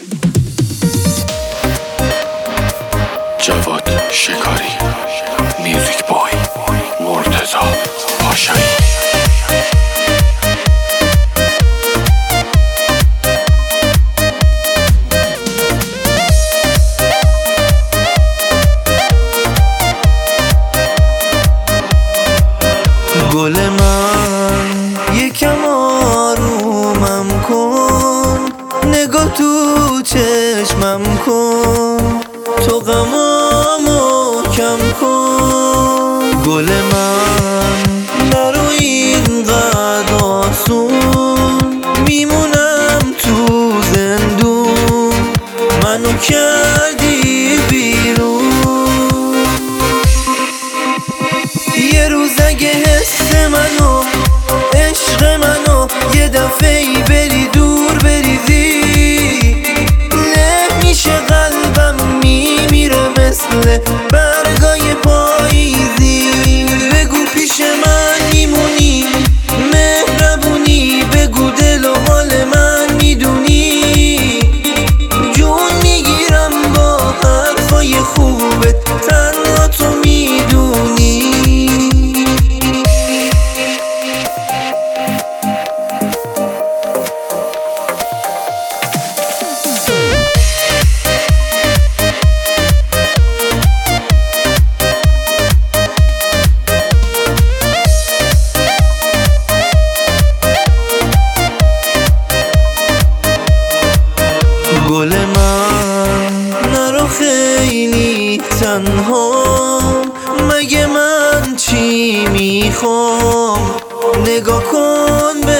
جواد شکاری، میوزیک بای مرتضی پاشایی. گل من یکم آرومم کن، نگاه تو چشمم کن، تو غمامو کم کن. گل من نرو اینقدر آسون، میمونم تو زندون، منو کردی بیرون. یه روز اگه حس منو، عشق منو یه دفعه‌ای بری دور بریزی، نمیشه قلبم میمیره مثل برگای پاییزی. بگو پیش من میمونی، مهربونی بگو دل و حال من میدونی، جون میگیرم با حرفای خوبت، تنها تو میدونی. گل من نرو خیلی تنها، مگه من چی میخوام، نگاه کن به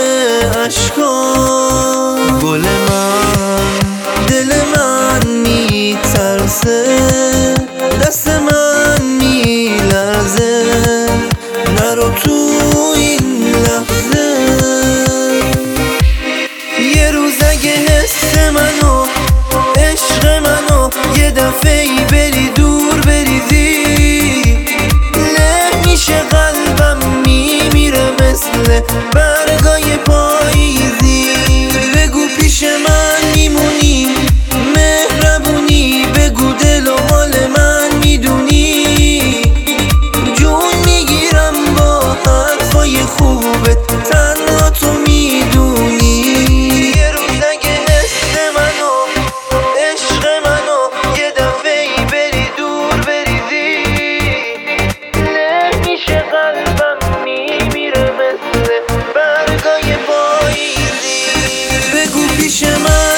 اشکام. گل من دل من میترسه، دست من میلرزه، نرو تو این لحظه. یه روز اگه حس منو، عشق منو یه دفعه‌ای بری دور بریزی، نمیشه قلبم میمیره مثل برگای پاییزی. بگو پیش من میمونی، مهربونی بگو دل و حال من میدونی، جون میگیرم با حرفای خوبت، تنها تو میدونی. پیش من